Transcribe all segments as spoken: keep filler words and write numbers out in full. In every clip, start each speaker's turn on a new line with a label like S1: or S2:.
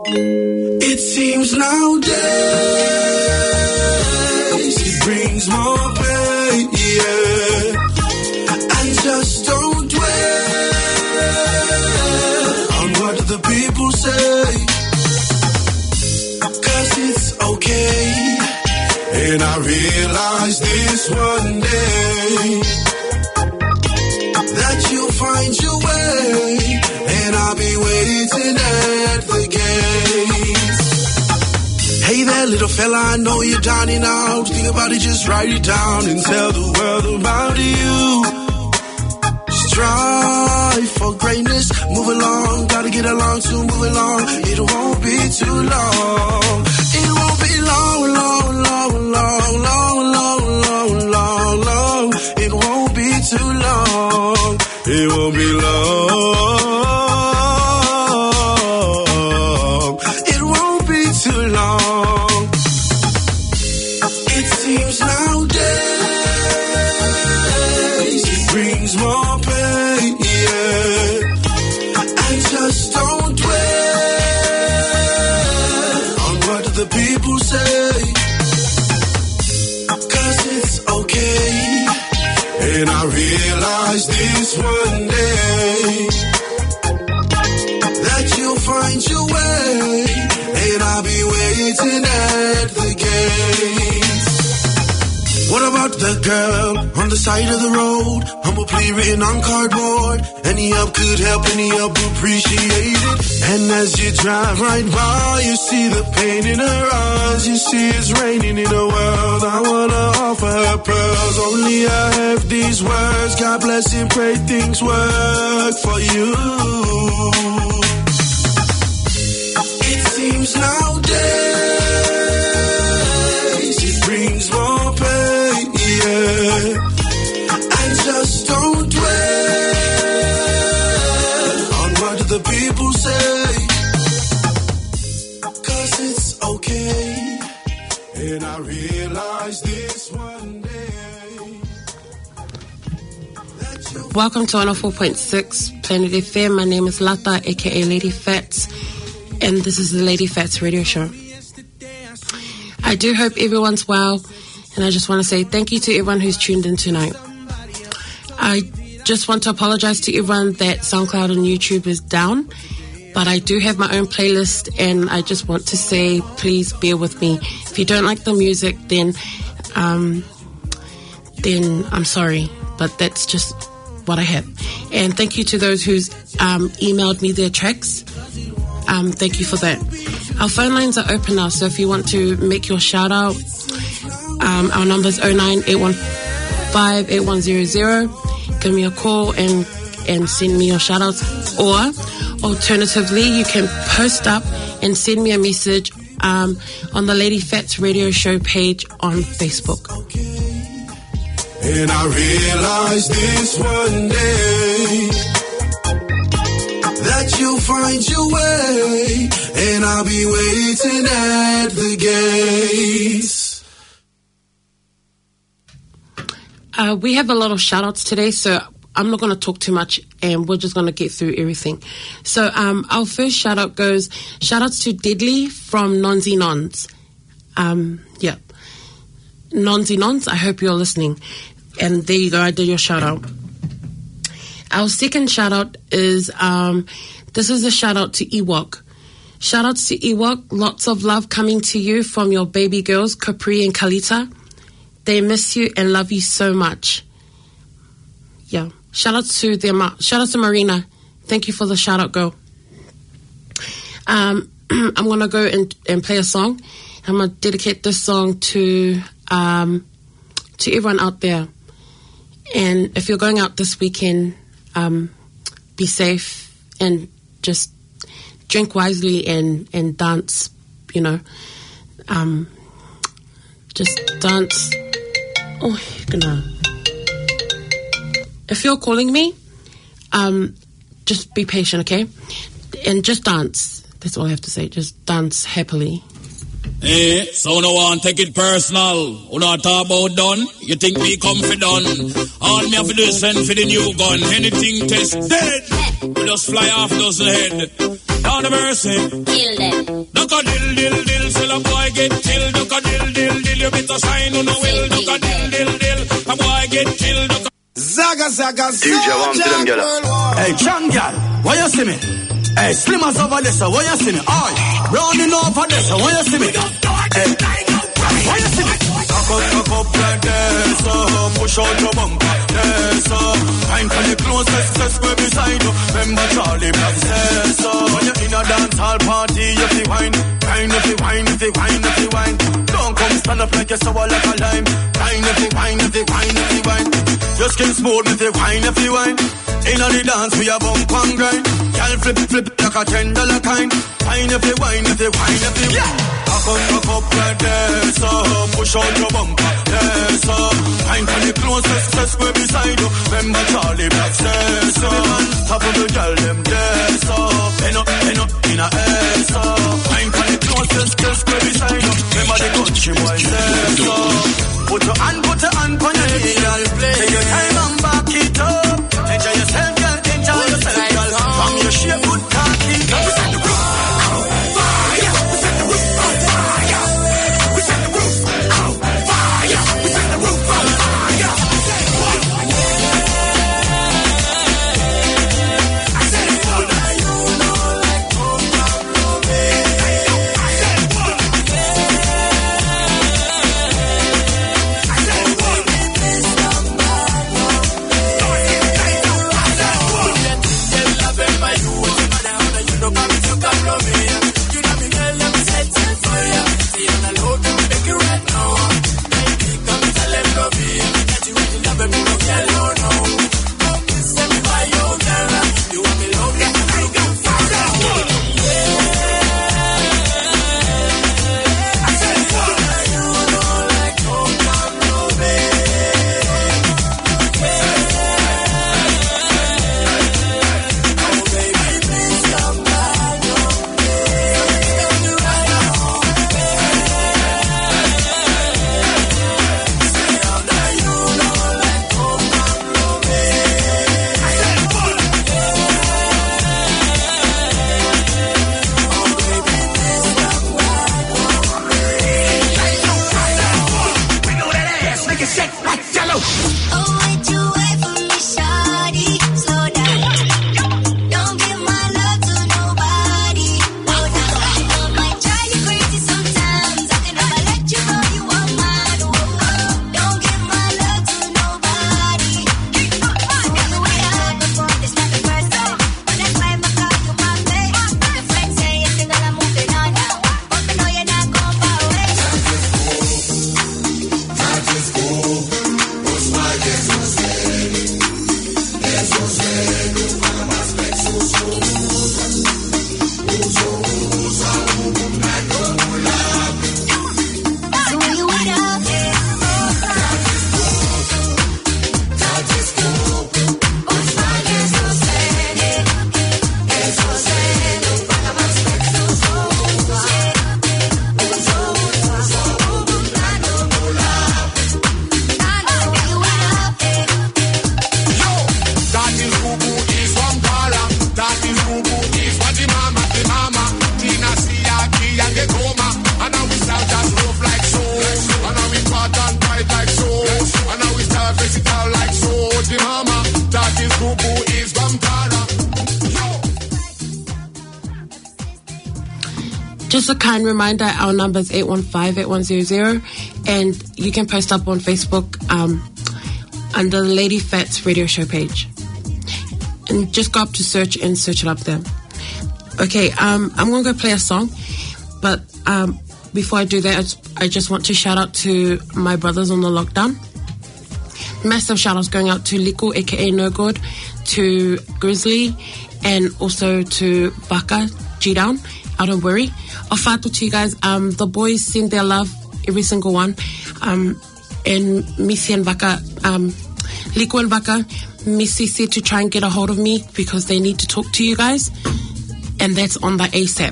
S1: It seems nowadays it brings more pain, yeah. And just don't dwell on what the people say, 'cause it's okay. And I realize this one day, that you'll find your way, and I'll be waiting at the gates. Hey there, little fella, I know you're down and out. Think about it, just write it down and tell the world about you. Strive for greatness, move along, gotta get along to move along. It won't be too long. It won't be long, long, long, long, long, long, long, long, long. It won't be too long. It won't be long. It won't be too long. It seems nowadays it brings more pain, yeah. And just don't dwell on what the people say, 'cause it's okay. And I realize this one day, that you'll find your way, and I'll be waiting at the gates. What about the girl on the side of the road? Humble plea written on cardboard. Any help could help, any help appreciate it. And as you drive right by, you see the pain in her eyes. You see it's raining in her world. I wanna offer her pearls. Only I have these words. God bless and pray things work for you. It seems nowadays it brings more pain, yeah. And just don't dwell on what the people say, 'cause it's okay. And I realize this one day.
S2: Welcome to one oh four point six Planet F M. My name is Lata, aka Lady Fats, and this is the Lady Fats radio show. I do hope everyone's well, and I just want to say thank you to everyone who's tuned in tonight. I just want to apologize to everyone that SoundCloud and YouTube is down, but I do have my own playlist, and I just want to say please bear with me. If you don't like the music, then um, then I'm sorry, but that's just what I have. And thank you to those who's um, emailed me their tracks. Um, thank you for that. Our phone lines are open now, so if you want to make your shout out, um, our number is oh nine eight one five eight one zero zero. Give me a call and and send me your shout outs, or alternatively you can post up and send me a message um, on the Lady Fats radio show page on Facebook.
S1: And I realize this one day, that you'll find your way, and I'll be waiting at the gates.
S2: Uh, we have a lot of shout outs today, so I'm not going to talk too much, and we're just going to get through everything. So um, our first shout out goes, shout outs to Deadly from Nonzy Nons. Um, yeah. Nonzy Nons, I hope you're listening. And there you go, I did your shout out. Our second shout out is, um, this is a shout out to Ewok. Shout outs to Ewok, lots of love coming to you from your baby girls, Capri and Kalita. They miss you and love you so much. Yeah. Shout out to them. Shout out to Marina. Thank you for the shout out, girl. Um, I'm going to go and, and play a song. I'm going to dedicate this song to, um, to everyone out there. And if you're going out this weekend, um, be safe and just drink wisely and, and dance, you know. Um, just dance. Oh, genau. If you're calling me, um, just be patient, okay? And just dance. That's all I have to say. Just dance happily.
S3: Eh, so no one take it personal. Who not talk about done? You think we come for done? All me have to do is send for the new gun. Anything test dead. We just fly off dozen head. Down the mercy.
S4: Kill them.
S3: get killed, duck a dill, dill, dill. You better sign on a will, duck a dill, dill, dill. A boy get killed, duck a...
S4: Zaga, zaga,
S5: D J one to them gyal.
S4: Hey, Chang gyal, why you see me? Hey, Slimmers over there, so why you see me? Oi, Browning over there, so why you see me? Hey, why you see me? Cock up, cock up like this, so push out your bumper, yes, so time for the closest, let's go beside you. Remember Charlie Black says so. When you're in a dance hall party, you feel wine, wine, if you wine, if you wine, if you wine. Don't come stand up like you're sour like a lime. Wine, if you wine, if you wine, if you wine. Your skin smooth if you wine, if you wine. In the dance we a bump and grind. Girl flip, flip like a ten dollar kind. Wine if you wine, if you wine, if you wine. Cock up, cock up right there, so push out your bumper, yeah, so time for the closest, let's go beside you. Remember Charlie Black says so. Man, top of the girl them there, so pen up, pen up in a air, so time for the closest, let's go beside you. Remember the country boys there, so put your hand, put your hand on your knee, girl. Take your time and back it up. Enjoy yourself, girl, enjoy yourself, girl. From your shape, good cocky. We set the roof on fire. We set the roof on fire. We set the roof on fire. We set the roof on fire. I said it all night. You know like come from Robbie. I said it all night. I said it all night. This number
S2: Just a kind reminder, our number is eight one five, eight one zero zero, and you can post up on Facebook um, under the Lady Fats radio show page. And just go up to search and search it up there. Okay, um, I'm going to go play a song, but um, before I do that, I just, I just want to shout out to my brothers on the lockdown. Massive shout outs going out to Liko, aka No Good, to Grizzly, and also to Baka, G-Down, out of Worry. Ofato to you guys. Um, the boys send their love, every single one. Um, and Missy and Baka, um, Liko and Baka, Missy said to try and get a hold of me because they need to talk to you guys. And that's on the ASAP.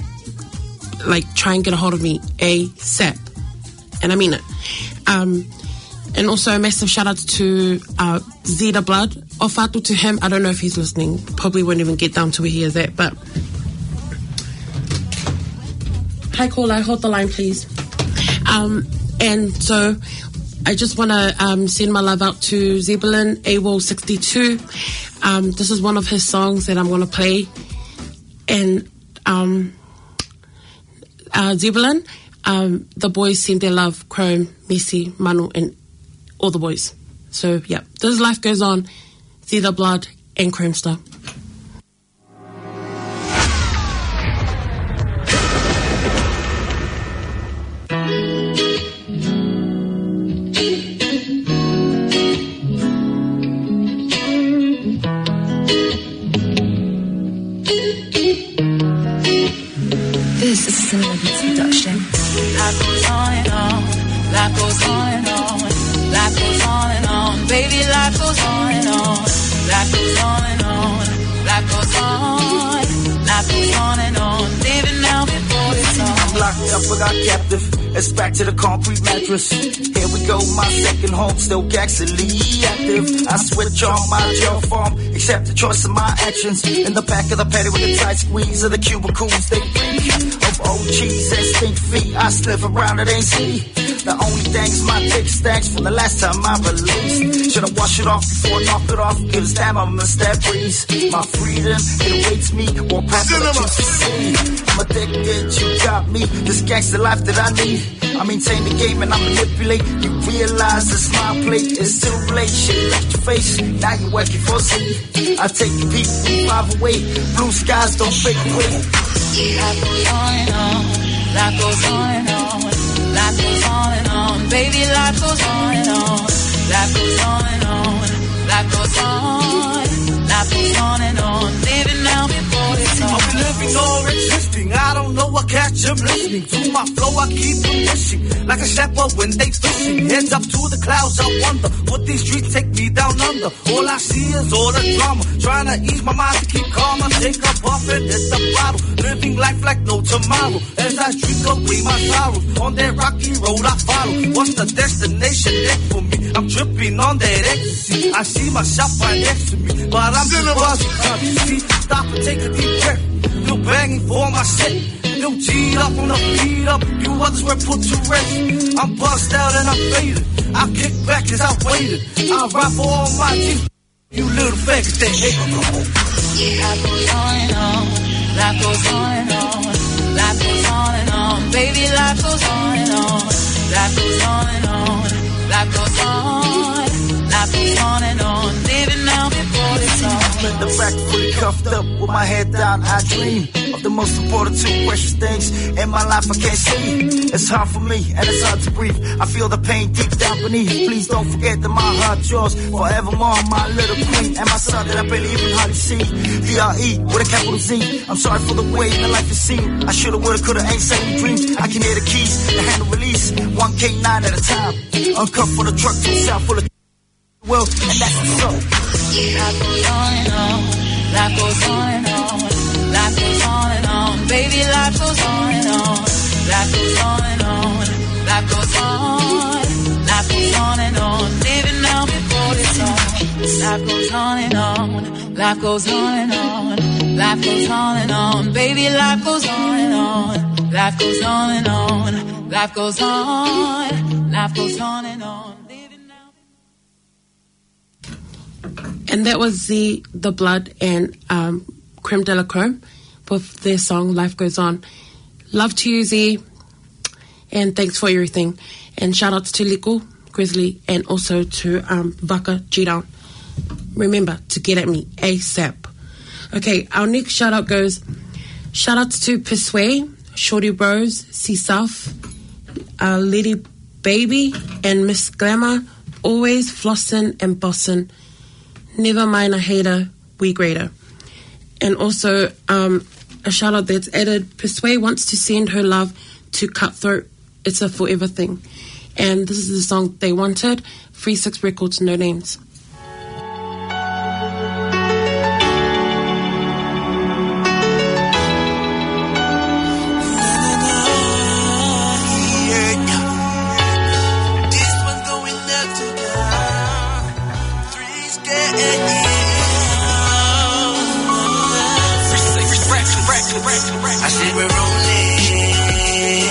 S2: Like, try and get a hold of me ASAP. And I mean it. Um, and also a massive shout out to uh, Zeta Blood. Ofato to him. I don't know if he's listening. Probably won't even get down to where he is at, but hi caller, hold the line, please. Um, and so I just want to um, send my love out to Zebulon A W O L sixty-two. Um, this is one of his songs that I'm going to play. And um, uh, Zebulon, um, the boys send their love, Chrome, Messi, Manu, and all the boys. So, yeah, this life goes on. See the blood and Chromestar.
S5: This is a Celebrity production. Life goes on and on. Life goes on and on. Life goes on and on. Baby, life goes on and on. Life goes on and on. Life goes on. Life goes on and on. Living now before it's on.
S6: I'm locked up, but got captive. It's back to the concrete mattress. Here we go, my second home, still gaxily active. I switch on my gel form, accept the choice of my actions. In the back of the paddy with a tight squeeze of the cubicles, they freak. Of old cheese and stink feet, I sniff around it, ain't see. The only thing is my dick stacks from the last time I released. Should I wash it off before I knock it off? Cause damn, I miss that breeze. My freedom, it awaits me, won't pass it up to see. I'm addicted, you got me, this gangster life that I need. I maintain the game and I manipulate. You realize it's my plate, it's too late. Shit left your face, now you're working for C. I take a peek, we five away. Blue skies don't fake away.
S5: Life goes on and on. Life goes on and on. Life goes on and on. Baby, life goes on and on. Life goes on and on. Life goes on. Life goes on and on. Living now before it's on.
S6: I'll be living or existing. I don't know what catch I'm listening to. My flow, I keep them wishing. Like a shepherd when they fishing. Heads up to the clouds, I wonder. Would these streets take me down under? All I see is all the drama. Trying to ease my mind to keep calm. I take a puff and hit the bottle. Living life like no tomorrow. As I drink away my sorrows. On that rocky road I follow. What's the destination next for me? I'm tripping on that ecstasy. I see myself right next to me. But I'm still buzzing. Stop and take a deep breath. Still banging for my set. Still G'd up on the feet up. You others were put to rest. I'm buzzed out and I'm faded. I kick back as I waited. I ride for all my G's. You little faggots that hate me.
S5: Life goes on and on. Life goes on and on. Life goes on and on. Baby, life goes on and on. Life goes on and on. Life goes on. Life goes on and on. Living now before it's on.
S6: In the back, fully cuffed up with my head down, I dream of the most important two precious things in my life I can't see. It's hard for me and it's hard to breathe. I feel the pain deep down beneath. Please don't forget that my heart yours forevermore, my little queen, and my son that I barely even hardly see. D R E with a capital Z. I'm sorry for the way my life is seen. I shoulda, woulda, coulda, ain't saying dreams. I can hear the keys, the handle release, one K nine at a time. Uncuffed for the truck to the south full of well, and that's what's up.
S5: Life goes on and on. Life goes on and on. Life goes on and on. Baby, life goes on and on. Life goes on and on. Life goes on. Life goes on and on. Living now before it's on. Life goes on and on. Life goes on and on. Life goes on and on. Baby, life goes on and on. Life goes on and on. Life goes on. Life goes on and on.
S2: And that was the the Blood and um, Creme de la Chrome with their song Life Goes On. Love to you, Z, and thanks for everything. And shout outs to Liko, Grizzly, and also to um, Vaka G-Down. Remember to get at me ASAP. Okay, our next shout out goes shout outs to Persuade, Shorty Bros, C South, uh, Lady Baby, and Miss Glamour, always flossin' and bossin'. Never mind a hater, we greater. And also um, a shout out that's added, Persuade wants to send her love to Cutthroat. It's a forever thing. And this is the song they wanted. Free Six Records, No Names.
S6: I said we're rolling,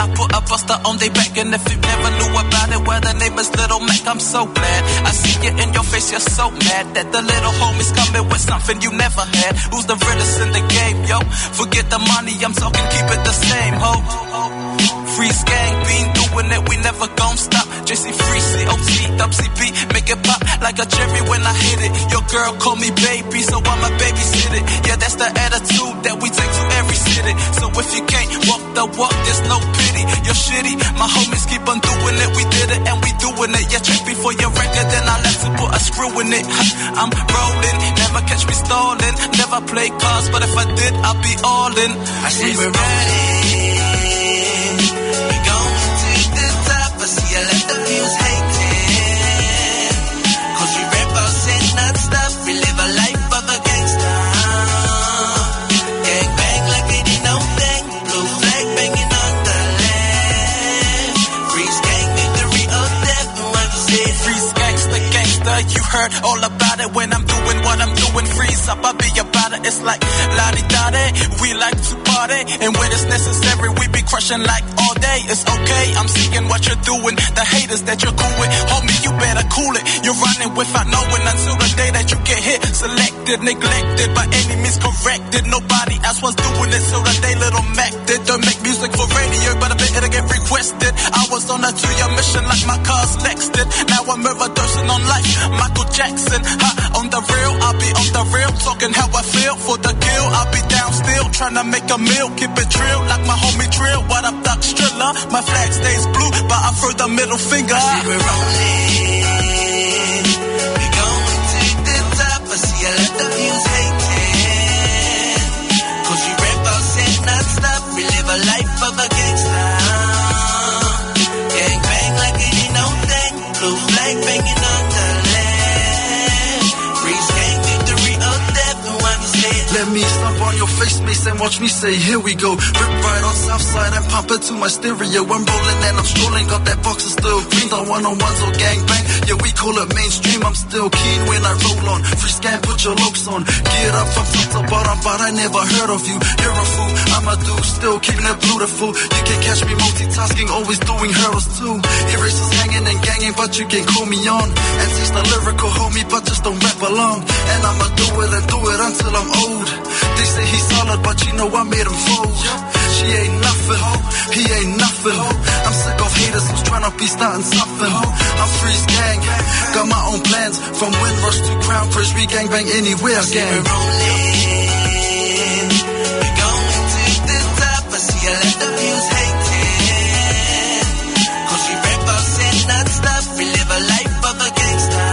S7: I put a buster on their back, and if you never knew about it, well, the name is Little Mac. I'm so glad I see it in your face. You're so mad that the little homie's coming with something you never had. Who's the realest in the game, yo? Forget the money, I'm talking, keep it the same, ho. Freeze gang, been doing it, we never gon' stop. J C Free, C O T, W C B, make it pop like a cherry when I hit it. Your girl call me baby, so I'ma babysit it. Yeah, that's the attitude that we take to every city. So if you can't walk the walk, there's no pity. You're shitty, my homies keep on doing it. We did it and we doing it. Yeah, check before your record, then I left to put a screw in it. I'm rolling, never catch me stalling. Never play cards, but if I did, I'll be all in. I see we're rolling. We going to the top. I see I let the views hating. Cause we rap our sin, not stop. We live a life of a gangster. Gang bang like it ain't no thing. Blue flag banging on the land. Freeze gang victory or death. And what you say? Freeze gangsta, gangsta. You heard all about it when I'm doing what I'm doing. Freeze up, I'll be about it. It's like la-di-da-di. We like to party. And when it's necessary, we be crushing like all day. It's okay, I'm seeing what you're doing. The haters that you're cool with, homie, you better cool it. You're running without knowing until the day that you get hit. Selected, neglected, by any means corrected. Nobody else was doing it, so the day Little Mac did. Don't make music for radio, but I bet it'll get requested. I was on a two-year mission like my car's Lex did. Now I'm overdosing on life, Michael Jackson. Huh? On the real, I'll be on the real, talking how I feel for the kill. I'll be down still, trying to make a meal, keep it real like my homie Drill. What up, Doc Striller? My flag stays blue, but I throw the middle finger. I see we're rolling. We going to the top. I see I let the views hating. Cause we rap our sin, not stop. We live a life of a gangster. Gang bang like it ain't no thing. Blue flag banging on the land. Freeze gang victory or death. And what you say?
S8: Let me stomp on your face, mace, and watch me say, here we go. Rip right on Southside and pump it to my stereo. I'm rolling and I'm strolling, got that box of still green. The one-on-ones or gangbang, yeah, we call it mainstream. I'm still keen when I roll on. Free scan, put your looks on. Geared up from top to bottom, but I never heard of you. You're a fool, I'm a dude, still keeping it beautiful. You can catch me multitasking, always doing hurdles too. Erasers hanging and ganging, but you can call me on. And teach the lyrical homie, but just don't rap along. And I'ma do it and do it until I'm old. They say he's solid, but you know I made him fold. She ain't nothing, he ain't nothing. I'm sick of haters who's trying to be starting something. I'm Freeze gang, got my own plans. From Windrush to Crown Bridge, we gangbang anywhere, gang.
S7: We're rolling, we going to the top. I see I let the views hating. Cause we rap our sin, not stop. We live a life of a gangster.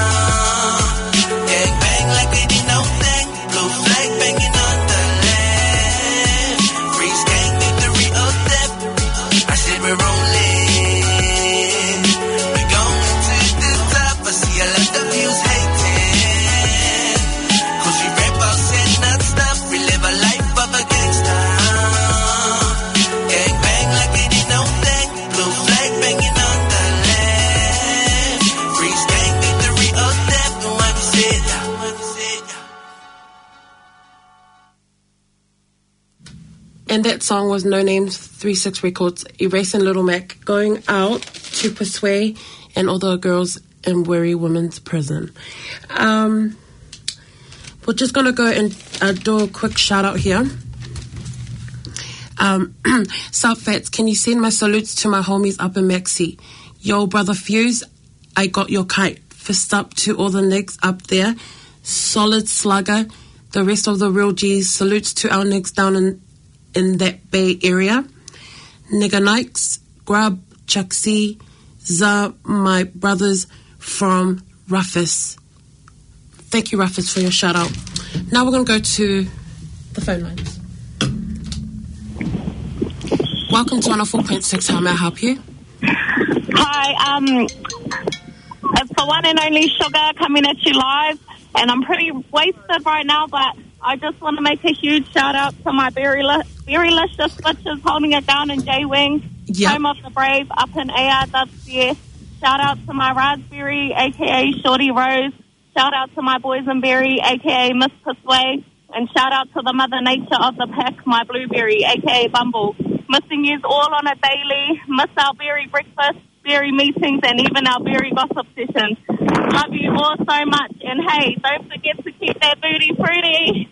S7: Gang bang like it ain't no thing. Blue flag banging on the land. Freeze gang victory or death. I said we're rolling. We're going to the top. I see I let the views hating. Cause we rap our sin, not stop. We live a life of a gangster. Gang bang like it ain't no thing. Blue flag banging on the land. Freeze gang victory or death. And what we said, what we said.
S2: And that song was No Names three six Records, Erasing Little Mac, going out to Persuade and all the girls in Wary Women's Prison. Um, we're just going to go and uh, do a quick shout out here. Um, South Fats, can you send my salutes to my homies up in Maxi? Yo, brother Fuse, I got your kite. Fist up to all the niggas up there. Solid slugger. The rest of the real G's, salutes to our niggas down in in that Bay Area. Nigga Nikes, Grub, Chuck C, Za, my brothers from Rufus. Thank you, Rufus, for your shout out. Now we're going to go to the phone lines. Welcome to one oh four point six. How may I help you?
S9: Hi, um, it's the one and only Sugar coming at you live, and I'm pretty wasted right now, but I just want to make a huge shout out to my very li- very licious bitches holding it down in J-Wing,
S2: yep.
S9: Home of the Brave, up in A R W C S. Shout out to my Raspberry, aka Shorty Rose. Shout out to my Boysenberry, aka Miss Persuade. And shout out to the Mother Nature of the pack, my Blueberry, aka Bumble. missing you all on a daily, miss our berry breakfast, berry meetings, and even our berry gossip sessions. Love you all so much, and hey, don't forget to keep that booty fruity.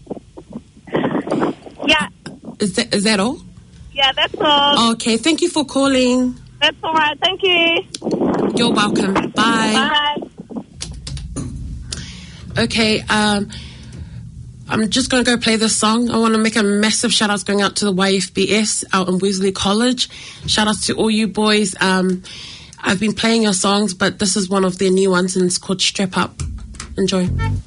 S9: Yeah.
S2: Is that, is that all?
S9: Yeah, that's all.
S2: Okay, thank you for calling.
S9: That's all right, thank you.
S2: You're welcome. Bye.
S9: Bye.
S2: Okay, um, I'm just going to go play this song. I want to make a massive shout out going out to the Y F B S out in Wesley College. Shout out to all you boys. Um, I've been playing your songs, but this is one of their new ones and it's called Strap Up. Enjoy.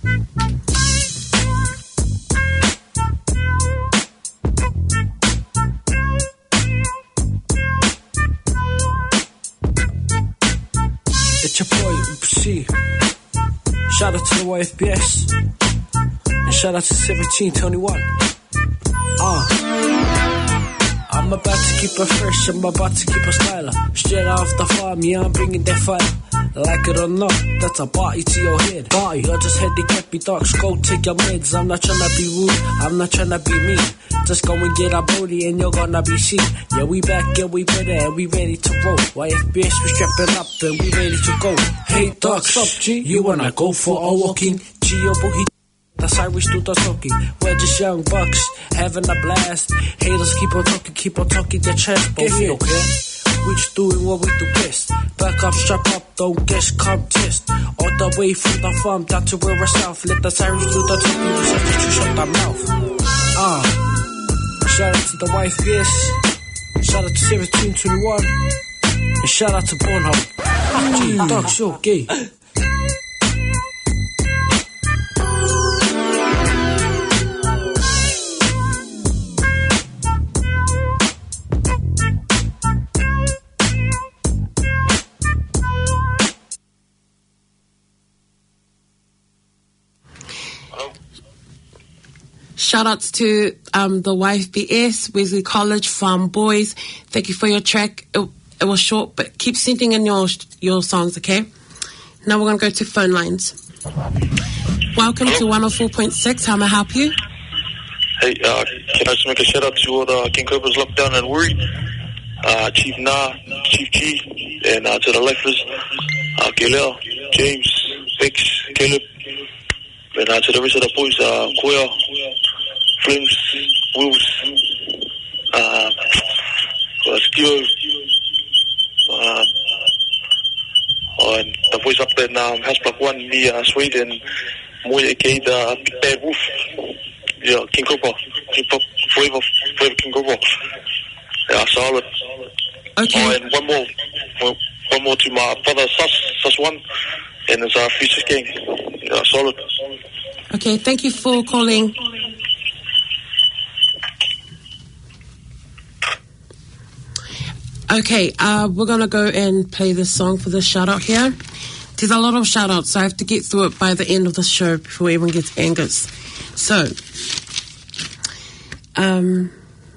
S10: It's your boy, Oopsie. Shout out to the Y F B S. And shout out to seventeen twenty-one. Ah. Uh. I'm about to keep her fresh, I'm about to keep her styler. Straight off the farm, yeah, I'm bringing that fire. Like it or not, that's a body to your head. Body, I just had to get me dogs, go take your meds. I'm not tryna be rude, I'm not tryna be mean. Just go and get our booty and you're gonna be seen. Yeah, we back, yeah, we better and we ready to roll. Y F B S, we strapping up and we ready to go. Hey, dogs, up, G? You wanna go for a walking? G, your boogie. That's how we do the talking. We're just young bucks, having a blast. Haters keep on talking, keep on talking their chest, but we don't care. We just doing what we do best. Back up, strap up, don't guess contest. All the way from the farm down to where we're south. Let the sirens do the talking, we just let you shut their mouth. Ah, uh, shout out to the Y F B S. Shout out to seventeen twenty-one. And shout out to Pornhub. Gee, dog, so gay.
S2: Shout outs to um, the Y F B S, Wesley College, Farm Boys. Thank you for your track. It, it was short, but keep sending in your your songs, okay? Now we're going to go to phone lines. Welcome Hello. to one oh four point six. How may I help you?
S11: Hey, uh, can I just make a shout out to all the King Cobras locked down and worried? Uh, Chief Na, Chief G, and uh, to the lifers, uh, Gilel, James, Vix, Caleb, and uh, to the rest of the boys, uh, Koya, Flames, Wolves, uh, uh, Steel, uh, and the boys up there now, Hasblock one, me, uh, Sweden, Moy, aka the Big Bad Wolf, yeah, King Cobra, King Pop, Flavor, Flavor King Cobra, yeah, solid.
S2: Okay.
S11: Oh, and one more, one more to my brother, Sus, Sus one, and it's our Future Gang, yeah, solid.
S2: Okay, thank you for calling. Okay, uh, we're going to go and play this song for the shout-out here. There's a lot of shout-outs, so I have to get through it by the end of the show before everyone gets angry. So, um,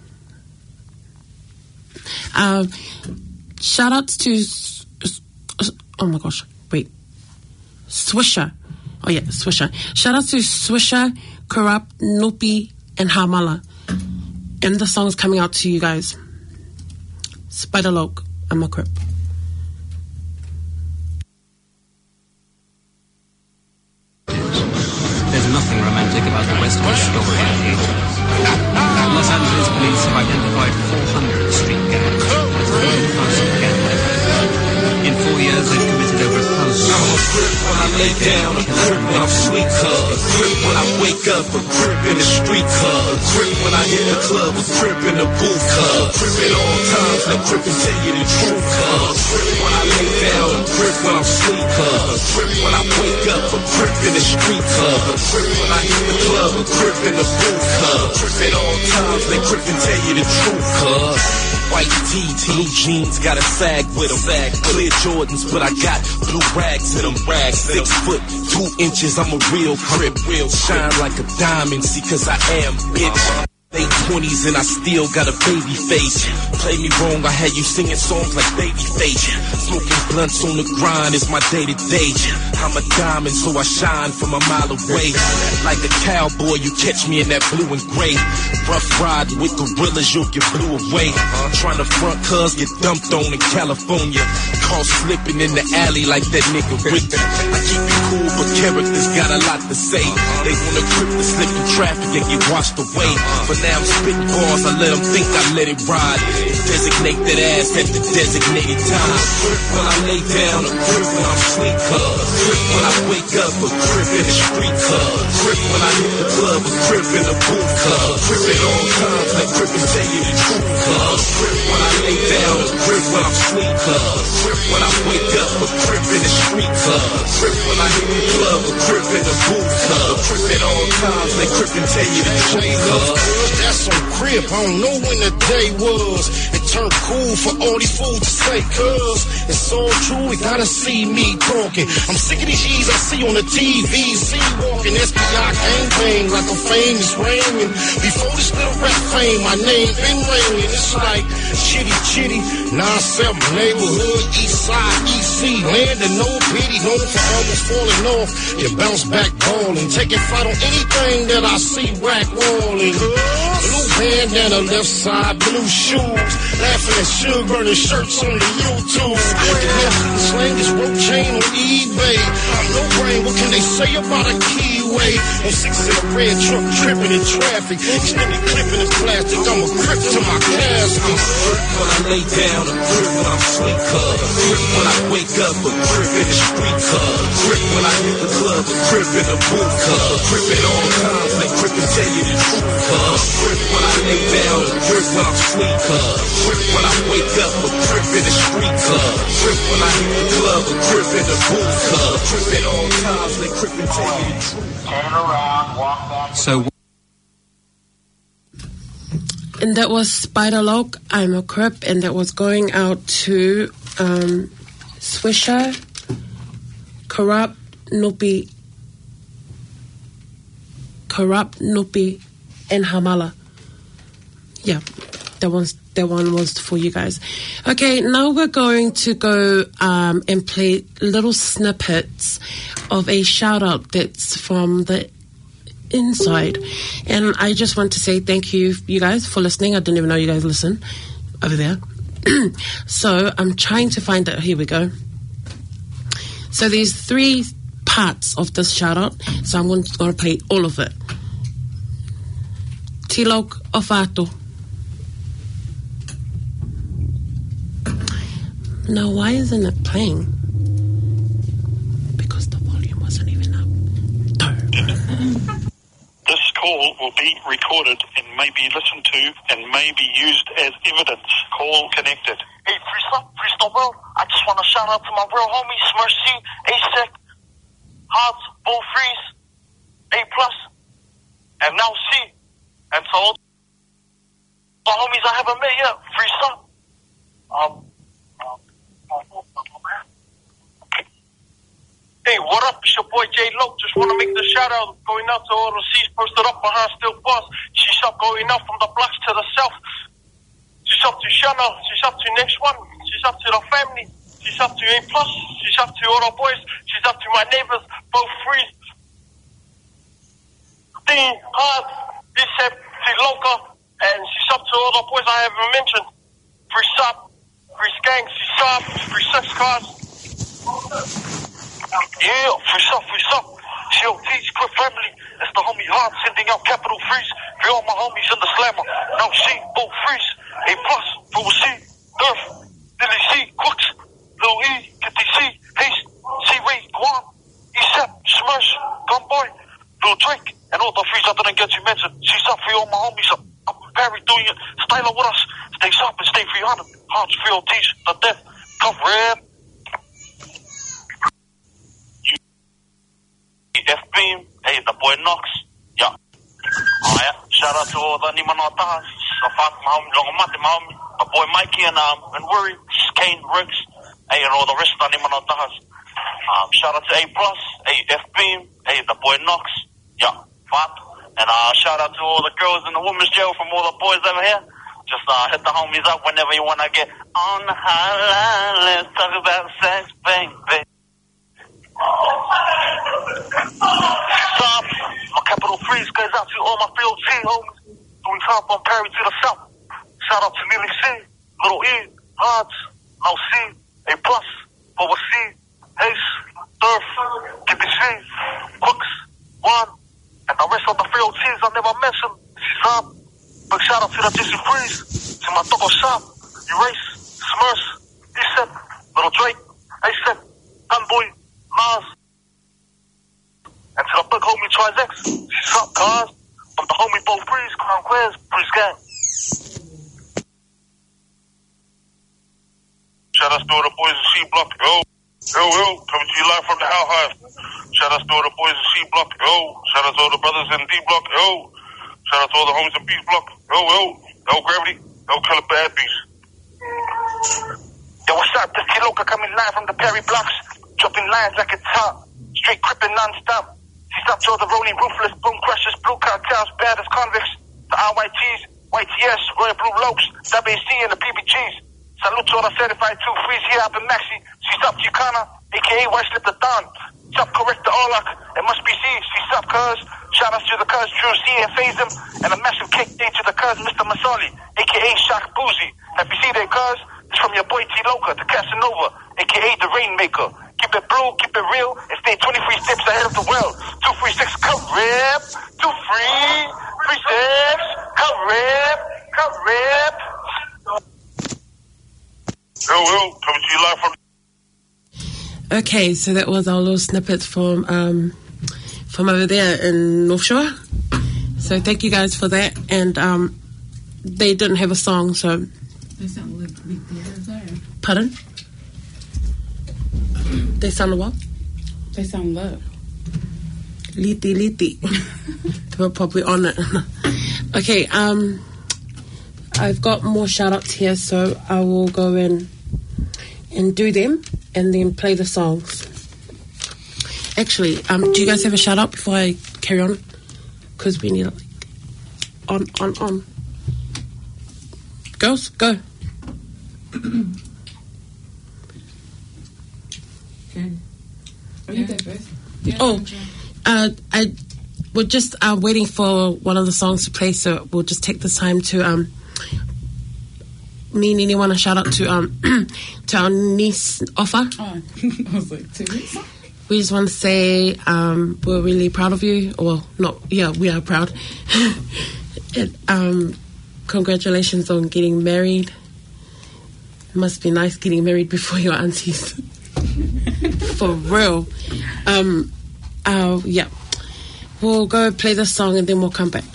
S2: uh, shout-outs to, oh my gosh, wait, Swisher. Oh yeah, Swisher. Shout-outs to Swisher, Corrupt, Nupi, and Hamala. And the song is coming out to you guys. Spiderloak, I'm a crip.
S12: There's nothing romantic about the West Coast story. Los Angeles police have identified four hundred street gangs as the first gang members. In four years, they've committed over a thousand.
S13: I'm a crip when I lay down, a crip when I'm sleep, cuz. A crip when I wake up, a crip in the street, cuz. A crip when I hit the club, a crip in the booth, cuz. A crip at all times, let crip and tell you the truth, cuz. A crip when I lay down, a crip when I'm sleep, cuz. A crip when I wake up, a crip in the street, cuz. A crip when I hit the club, a crip in the booth, cuz. A crip at all times, let crip and tell you the truth, cuz. White tees, blue jeans, got a sag with them. Sag, clear Jordans, but I got blue rags in them. Rags, six foot, two inches, I'm a real crip. Real shine like a diamond, see, cause I am, bitch. Late twenties and I still got a baby face. Play me wrong, I had you singing songs like Babyface. Smoking blunts on the grind is my day to day. I'm a diamond, so I shine from a mile away. Like a cowboy, you catch me in that blue and gray. Rough ride with gorillas, you'll get blew away. Uh, trying to front cuz get dumped on in California. Caught slipping in the alley like that nigga Richter. I keep it cool, but characters got a lot to say. They wanna grip the slip in traffic and get washed away. But now I'm spitting bars, I let them think I let it ride. Designate that ass at the designated time. Grip when I lay down, a grip when I'm sleep, cuz. Grip when I wake up, a grip in the street, cuz. Grip when I hit the club, a grip in the booth, cuz. Grip at all times, let grip and tell you the truth, cuz. Grip when I lay down, a grip when I'm sleep, cuz. Grip when I wake up, a grip in the street, cuz. Grip when I hit the club, a grip in the booth, cuz. Grip at all times, let grip and tell you the truth, cuz.
S14: That's on crib, I don't know when the day was. It turned cool for all these fools to say, cuz it's all true, you gotta see me talking. I'm sick of these G's I see on the T V, see walking, S P I gangbang like a famous ringing. Before this little rap fame, my name been ringing. It's like chitty chitty, nine seven neighborhood, east side, E C, land of no pity, known for almost falling off. You bounce back balling, taking flight on anything that I see rack rolling. Blue bandana, left side, blue shoes. Laughing at sugar burning shirts on the YouTube. The slang is rope chain on eBay. I'm no brain, what can they say about a keyway? On six in a red truck, tripping in traffic. Extended clipping in plastic, I'm a grip to my casket.
S13: When I lay down, a grip when I'm sleep, cuz. Grip when I wake up, a grip in the street, cuz. Grip when I hit the club, a grip in the booth, cuz. Grip at all times, let grip and tell you the truth, cuz. Grip when I lay down, a grip when I'm sleep, cuz. Grip when I wake up, a grip in the street, cuz. Grip when I hit the club, a grip in the booth, cuz. Grip at all times, let grip and tell you the truth.
S15: Turn around, walk back.
S12: So.
S2: And that was Spider Loc, I'm a Crip, and that was going out to um, Swisher, Corrupt, Nupi, Corrupt, Nupi, and Hamala. Yeah, that one's that one was for you guys. Okay, now we're going to go um, and play little snippets of a shout out that's from the inside. And I just want to say thank you, you guys, for listening. I didn't even know you guys listen over there. So I'm trying to find it. Here we go. So there's three parts of this shout out. So I'm going to play all of it. Tilok Ofato. Now, why isn't it playing? Because the volume wasn't even up.
S11: This call will be recorded and may be listened to and may be used as evidence. Call connected.
S15: Hey, Freestyle, Freestyle World, I just want to shout out to my real homies, Mercy, A-Sec, Hearts, Bull Freeze, A Plus, and now C. And so all the homies I haven't met yet, Freestyle. Um, Hey, what up? It's your boy J Loc. Just want to make the shout out going out to all the C's posted up behind Still Boss. She's up going out from the blocks to the south. She's up to Shana. She's up to Next One. She's up to the family. She's up to A Plus. She's up to all the boys. She's up to my neighbors, both free. Dean, Hart, Bishop, Loca, and she's up to all the boys I haven't mentioned. Free Sop, Free Skank, Free Sop, Free Sex Cars. Yeah, free up, free up. C O T's Crip Family. It's the homie Hard sending out capital freeze for all my homies in the slammer. Now C, both freeze. A plus, Full C, Durf, Billy C, Crooks, Lil E, Kitty C, Haste, C-Ray, Guam, E-Sep, Smursh, Gunboy, Lil Drake, and all the freeze I didn't get you mentioned. She's up for all my homies up. Up in Perry doing it. Styler with us. Stay sharp and stay three hundred. Hearts, free O T's, the death. Come red. F Beam, hey, the boy Knox, yeah. Oh, yeah. Shout out to all the Nimanotahas, the Fat Mahomie, Longomate Mahomie, the boy Mikey and um and Worry, Kane Riggs, hey, and all the rest of the Nimanotahas. Um, shout out to A Plus, hey, F Beam, hey, the boy Knox, yeah, Fat, And uh, shout out to all the girls in the women's jail from all the boys over here. Just uh, hit the homies up whenever you want to get on the hotline. Let's talk about sex, baby. Stop. My Capital Freeze goes out to all my field T homies. Doing time from Perry to the south. Shout out to Neely C, Little E, Hodge, No C, A plus, Over C, Ace, Durf, Kippy C, Quicks, One, and the rest of the field T's I never mentioned. She's up. Big shout out to the Jesse Freeze, to my Togo Shop, Erase, Smurfs, E-Set, Little Drake, A-Set, Gunboy, Nas, and to the big homie Trizex, she's up, cars, from the homie Bo Freeze, Crown Quez, Freeze Gang.
S16: Shout out to all the boys in C Block, yo. Yo, yo, coming to you live from the Hell Hive. Shout out to all the boys in C Block, yo. Shout out to all the brothers in D Block, yo. Shout out to all the homies in B Block, yo, yo. Yo, Gravity, yo, Killer Bad Beast.
S15: Yo, what's up? This Kid Loca coming live from the Perry Blocks. Dropping lines like it's hot. Straight crippin' non-stop. She's up to all the rolling ruthless, boom crushers, blue cartels, baddest convicts. The R Y Ts, Y T S, Royal Blue Lokes, W A C, and the P B Gs. Salute to all the certified two Freeze here up in Maxi. She's up Chicana, a k a White Slip the Don. Sup correct the Orlock. It must be C. She's up cuz. Shout out to the cuz Drew C and Phase him. And a massive cake day to the cuz Mister Masali, a k a Shock Boozy. Happy C Day cuz. It's from your boy T Loca, the Casanova, a k a the Rainmaker. Keep it blue, keep it real, and stay twenty-three steps ahead of the world. two three six, come rip. two three, three six, come rip, come rip.
S16: Yo, yo, coming to you live from...
S2: Okay, so that was our little snippet from um, from over there in North Shore. So thank you guys for that. And um, they didn't have a song, so...
S17: They sound like the
S2: Pardon? They sound what?
S17: They sound low.
S2: Liti, liti. They were probably on it. Okay, um... I've got more shout-outs here, so I will go in and do them and then play the songs. Actually, um, do you guys have a shout-out before I carry on? Because we need it, like, on, on, on. Girls, go.
S17: Okay. Oh, you go first. Yeah,
S2: oh, uh, I, we're just uh, waiting for one of the songs to play, so we'll just take this time to... um. Me and Nini want to shout out to um to our niece Offa.
S17: Oh, I was like, two weeks.
S2: We just want to say um, we're really proud of you. Well, not yeah, we are proud. and, um, congratulations on getting married. It must be nice getting married before your aunties. For real. Um, uh, yeah, we'll go play this song and then we'll come back.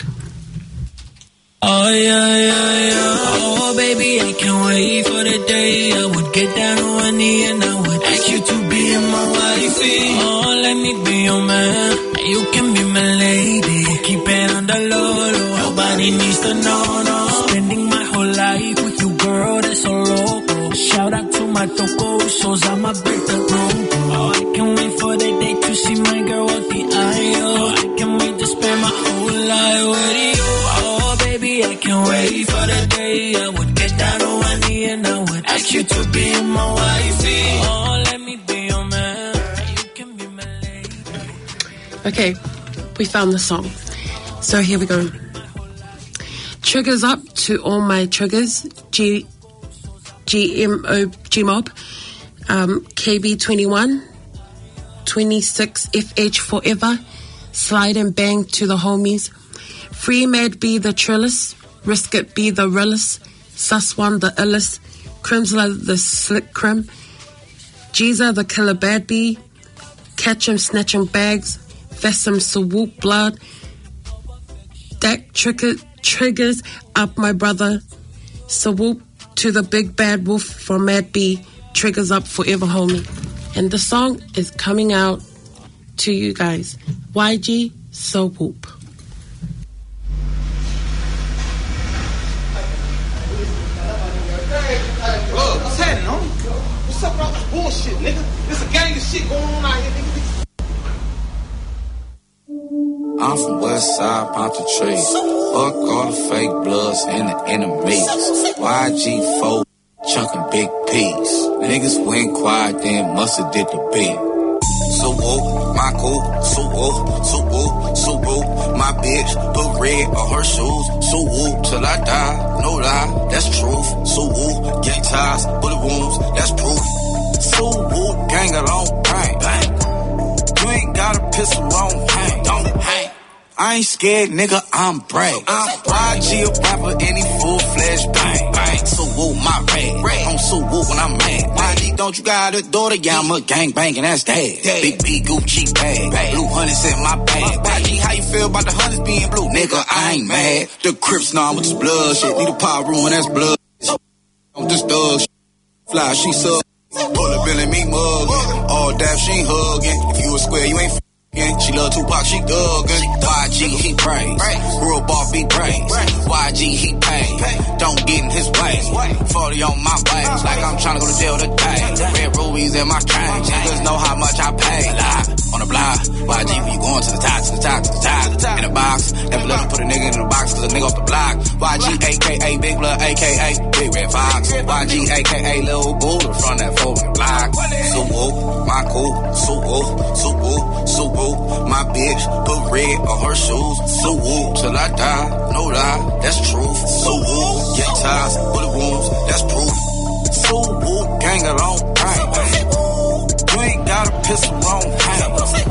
S18: Oh yeah, yeah, yeah. Oh baby, I can't wait for the day I would get down on one knee and I would ask you to be my wifey. Oh, let me be your man, and you can be my lady. Keep it on the low, low. Nobody needs to know, no. Spending my whole life with you, girl, that's so loco. Shout out to my toco, shows I'ma break the room. Oh, I can't wait for the day to see my girl with the eye. Oh, I can't wait to spend my whole life with you. I can't wait for the day I would get down on one knee and I would ask you to be my wifey. Oh, let me be your man, and you can be my lady.
S2: Okay, we found the song. So here we go. Triggers up to all my triggers. G, G M O, G Mob, um, K B twenty-one, twenty-six F H forever. Slide and bang to the homies. Free Mad be the trillist, Risk It be the realest, Sus One the illest, Crimsler the slick crim, Jeezer the killer bad bee, Catch him snatching bags, Fess him so whoop blood, Dak trigger, triggers up my brother, so whoop to the big bad wolf from Mad B, triggers up forever homie. And the song is coming out to you guys. Y G, so whoop.
S19: What's happening, homie? What's up with all this bullshit, nigga? There's a gang of shit going on out here, nigga.
S20: I'm from where west side, pop the tree. Fuck all the fake bloods and the enemies. Y G four, chunkin' big piece. Niggas went quiet, then musta did the beat. So whoop, my cool, so whoop, so whoop, so whoop. My bitch put red on her shoes. So whoop, till I die, no lie, that's truth. So whoop, get ties, bullet wounds, that's proof. So whoop, gang along, bang, bang. You ain't gotta piss around, hang, don't hang. I ain't scared, nigga, I'm brave. I'm Y G a rapper, any full-fledged bang, bang. So whoop, my red, I'm so whoop when I'm mad. Y G, don't you got a daughter? Yeah, I'm a gang bangin', that's dad. Big B, Gucci bag, blue hundreds in my bag. Y G, how you feel about the hundreds being blue? Nigga, I ain't mad. The Crips now with this blood shit. Need a power room, that's blood. On this thug shit. Fly, she sub. Pull up in me muggin'. All dap, she ain't huggin'. If you a square, you ain't f***ing. She love Tupac, she thuggin'. Y G, he praise. Real ball, be praise. Y G, he paid. Don't get in his way. forty on my waist, like I'm tryna go to jail today. Red rubies in my chain. Niggas know how much I pay. Lie on the block. Y G, we going to the top, to the top, to the top. In the box. Never let him put a nigga in the box, cause a nigga off the block. Y G, A K A Big Blood, A K A Big Red Fox. Y G, A K A Lil Buddha from that four block. So whoop, my cool. So whoop, so whoop, so whoop. My bitch put red on her shoes. So whoop, till I die, no lie, that's truth. So whoop, get ties, bullet wounds, that's proof. So whoop, gang along, bang, bang. You ain't gotta piss around, hang.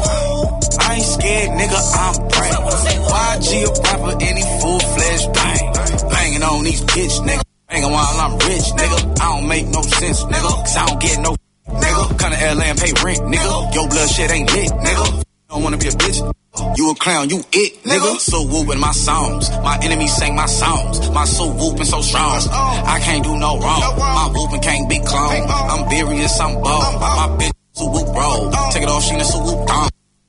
S20: I ain't scared, nigga, I'm brave. Y G a rapper, any full-fledged bang. Banging on these bitch, nigga. Banging while I'm rich, nigga. I don't make no sense, nigga, cause I don't get no nigga. Come to L A and pay rent, nigga. Your blood shit ain't lit, nigga. Don't wanna be a bitch. You a clown, you it, nigga. So whoopin' my songs. My enemies sing my songs. My soul whoopin' so strong. I can't do no wrong. My whoopin' can't be cloned. I'm serious, I'm bold. My bitch so whoop roll. Take it off, she in so whoop down.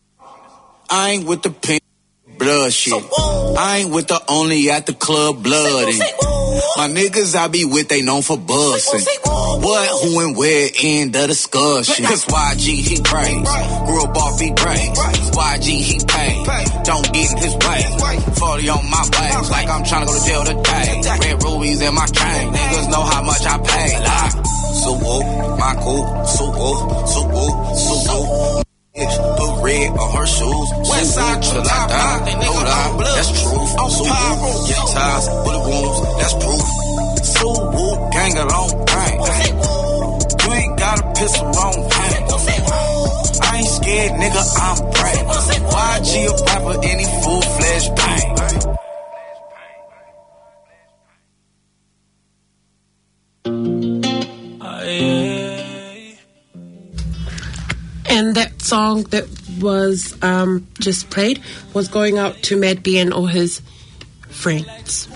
S20: I ain't with the pink blood shit. I ain't with the only at the club bloody. My niggas I be with, they known for bustin'. What, who, and where, end the discussion. Cause Y G, he praise. Real ball, be praise. Y G, he pay. Don't get in his way. forty on my waist, like I'm tryna go to jail today. Red rubies in my chain. Niggas know how much I pay. Like, so whoop, my cool. So whoop, so whoop, so whoop. Bitch, put red on her shoes. So whoop, till I die, no lie, that's truth. So whoop, get ties, bullet wounds, that's proof. So whoop, gang along, bang. You ain't gotta piss around, hang. I ain't scared, nigga, I'm brave. Y G a rapper, any full-fledged bang.
S2: And that song that was um, just played was going out to Mad B and all his friends.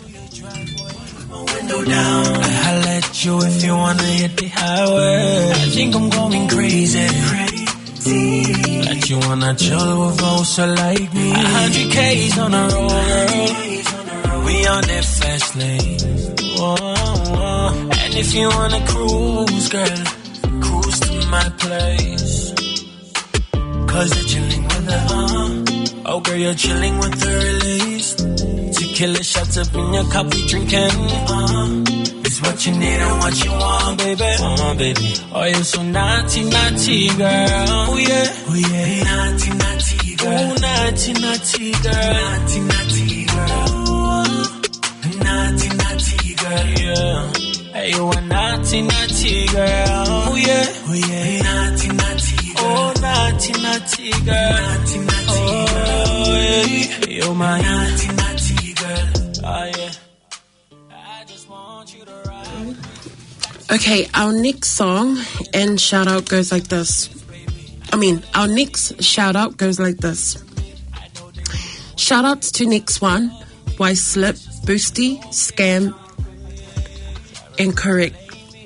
S18: Window down, I'll let you if you wanna hit the highway. I think I'm going crazy, crazy. That you wanna chill with folks like me. A hundred K's on the road, girl. We on that fast lane. Whoa, whoa. And if you wanna cruise, girl, cruise to my place. Cause you're chilling with the uh. Oh girl, you're chilling with the release. Tequila shots up in your cup, we drinking. Uh, it's what you need and what you want, baby. Uh, baby. Oh, you're so naughty, naughty, girl. Oh, yeah. Oh, yeah. Naughty, naughty, girl. Oh, naughty, naughty, girl. Naughty, naughty, girl. Ooh, naughty, naughty, girl. Yeah. Hey, you a naughty, naughty, girl. Oh, yeah. Oh, yeah. Naughty, naughty, girl. Oh, naughty, naughty, girl. Naughty, naughty, girl. Oh, yeah. You're my naughty, naughty, girl. Oh, yeah. I just want you to ride.
S2: Okay, our next song and shout out goes like this. I mean, our next shout out goes like this. Shout outs to Next One, Y Slip, Boosty, Scam, Incorrect.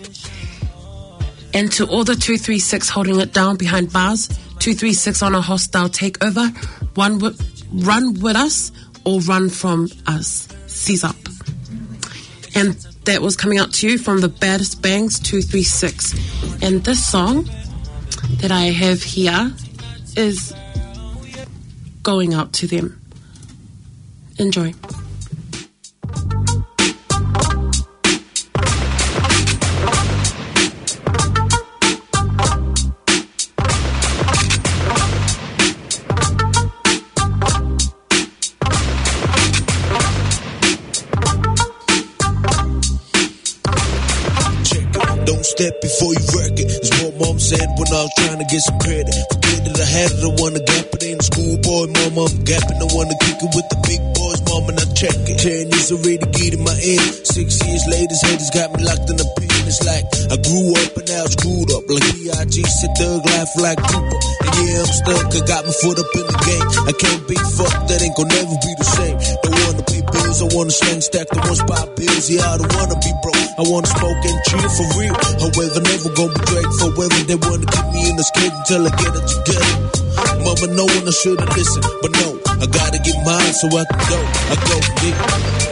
S2: And to all the two three six holding it down behind bars, two three six on a hostile takeover, one w- run with us or run from us. Seize up. And that was coming out to you from the Baddest Bangs two three six. And this song that I have here is going out to them. Enjoy.
S21: Don't step before you wreck it. That's what mom said when I was trying to get some credit. Forget that I had it, I wanna gap it. Ain't a schoolboy, mama, I'm gapping. I wanna kick it with the big boys, mama, and I check it. Ten years already getting my end. Six years later, haters got me locked in a pen. It's like I grew up and now screwed up. Like B I G said, thug life like Cooper. And yeah, I'm stuck, I got my foot up in the game. I can't be fucked, that ain't gonna never be the same. Don't wanna pay bills, I wanna slang stack the ones by bills. Yeah, I don't wanna be broke, I wanna smoke and chill for real. However, never gonna be Drake forever. They wanna keep me in the skid until I get it together. Mama, no one I should've listened, but no, I gotta get mine so I can go. I go, nigga.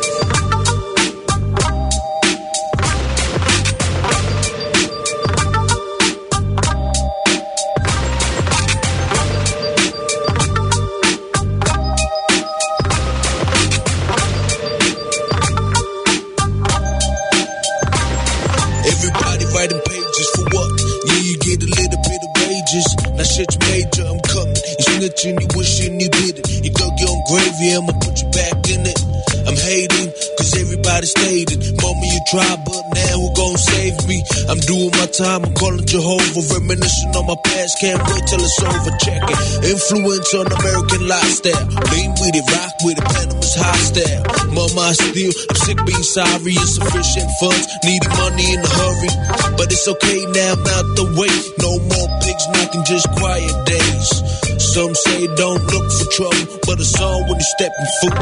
S21: Writing pages for what? Yeah, you get a little bit of wages. Now shit you major, I'm coming. You snitching, you wishing you did it. You dug your own gravy, I'ma put you back in it. I'm hating, cause everybody stayed it. Mama, you tried, but now who gon' save me? I'm doing my time, I'm calling Jehovah. Reminiscing on my past, can't wait till it's over. Check it. Influence on American lifestyle. Lean with it, rock with it, Panama's hostile. Mama, I still, I'm sick being sorry. Insufficient funds, needing money in a hurry. But it's okay now, I'm out the way. No more pigs knocking, just quiet days. Some say don't look for trouble, but it's on when you're stepping foot.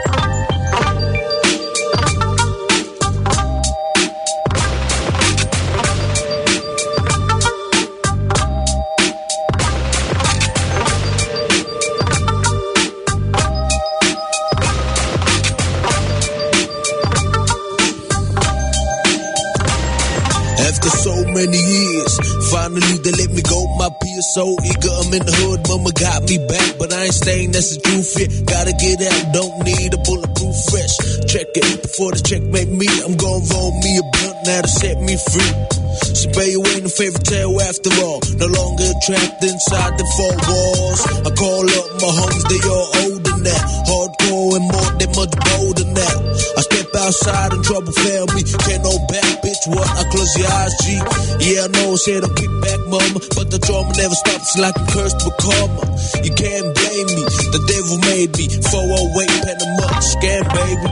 S21: After so many years, finally they let me go. My P S so eager, I'm in the hood. Mama got me back, but I ain't staying, that's the truth. Yeah, gotta get out, don't need a bulletproof vest. Check it, before the check made me, I'm gonna roll me a blunt now to set me free. So baby, you ain't a favorite tale after all. No longer trapped inside the four walls. I call up my homies, they all older now. Hardcore and more, they much bolder now. I step outside and trouble fail me. Can't no back, bitch, what? I close your eyes, G. Yeah, I know, said I'll kick back, mama. But the trauma never stops, like I'm cursed with karma. You can't blame me, the devil made me. four oh eight Panama, scam, baby.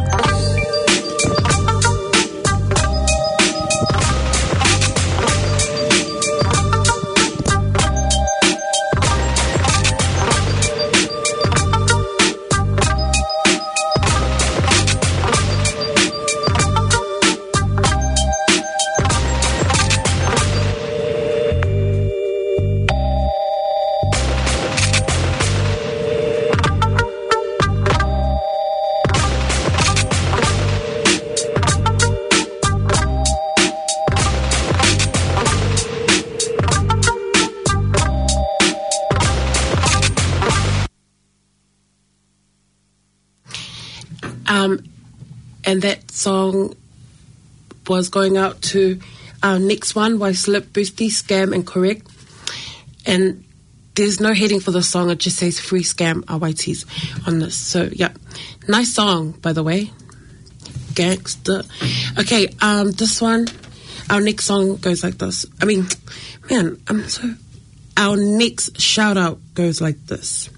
S2: Um, and that song was going out to our next one by Slip, Boosty, Scam, and Correct. And there's no heading for the song, it just says Free Scam R Y Ts on this. So, yeah. Nice song, by the way. Gangster. Okay, um, this one, our next song goes like this. I mean, man, I'm so... Our next shout out goes like this.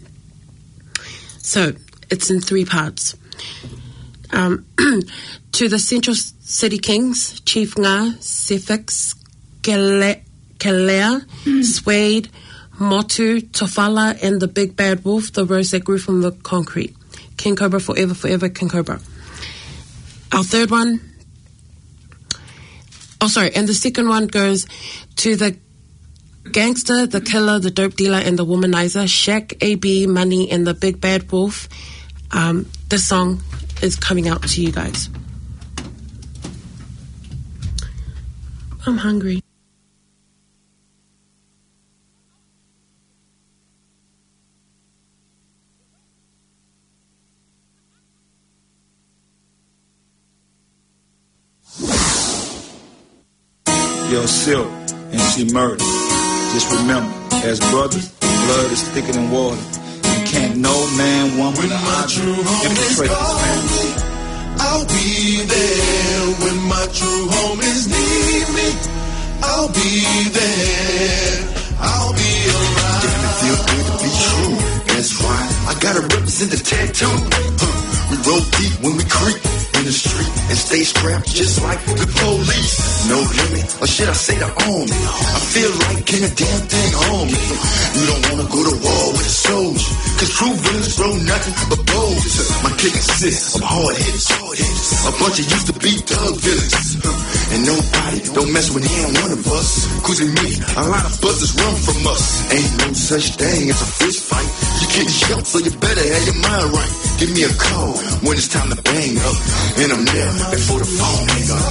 S2: So, it's in three parts. Um, to the Central City Kings, Chief Nga, Sefix, Kalea, mm. Suede, Motu, Tofala, and the Big Bad Wolf, the rose that grew from the concrete. King Cobra forever, forever, King Cobra. Our third one, oh sorry, and the second one goes to the gangster, the killer, the dope dealer, and the womanizer, Shaq, A B, Money, and the Big Bad Wolf. Um, this song is coming out to you guys. I'm hungry.
S1: Yo, Silk, and she murdered. Just remember, as brothers, blood is thicker than water. And can't no man, woman,
S13: when my true homies call me, I'll be there. When my true homies need me, I'll be there. I'll be around.
S22: Damn, it feels good to be true. That's right. I gotta represent the tattoo. Huh. We roll deep when we creep in the street and stay strapped just like the police. No limit, or should I say the army? I feel like king of damn thing home. You don't wanna go to war with a soldier, cause true villains throw nothing but blows. My kick consists of hard hitters, a bunch of used to be thug villains. And nobody don't mess with any one of us, cause we meet a lot of buzzers run from us. Ain't no such thing as a fist fight. You get shot, so you better have your mind right. Give me a call when it's time to bang up, and I'm there before the phone hang up.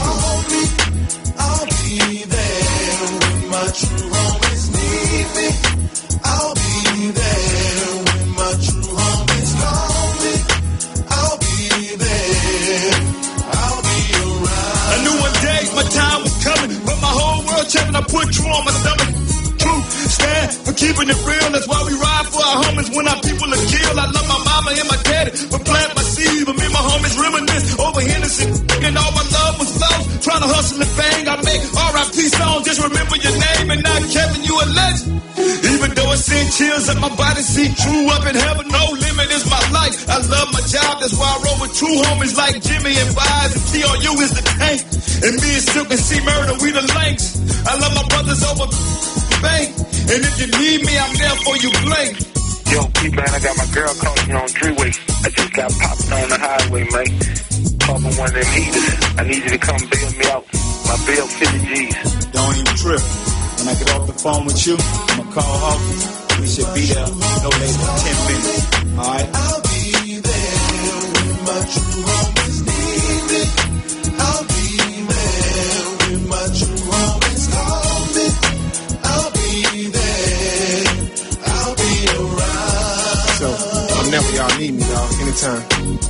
S13: I'll be there when my true homies need me. I'll be there when my true homies call me. I'll be there. I'll be around.
S3: I knew one day my time was coming, but my whole world changed. I put true on my stomach. True, stand for keeping it real. That's why we ride for our homies when our people are killed. I love my mama and my daddy for planting my seeds, but me and my homies reminisce over Henderson, and all my love was lost. Trying to hustle and bang, I make R I P songs. Just remember your name, and now Kevin, you a legend. Even though it sent chills up my body, see true up in heaven. No limit is my life. I love my job, that's why I roll with true homies like Jimmy and Vise, and T R U is the tank, and me and Silk and C Murder, we the links. I love my brothers over bank, and if you need me, I'm there for you, blank.
S15: Yo, P-Man, I got my girl calling you on three-way. I just got popped on the highway, man. Call me one of them heaters. I need you to come bail me out. My bail fifty G's.
S1: Don't even trip. When I get off the phone with you, I'm gonna call Hawkins. We should be there no later than ten minutes. All right?
S13: I'll be there when my true homies need me. I'll be there when my true homies call me. I'll be there. I'll be around.
S23: So, whenever y'all need me, y'all, anytime.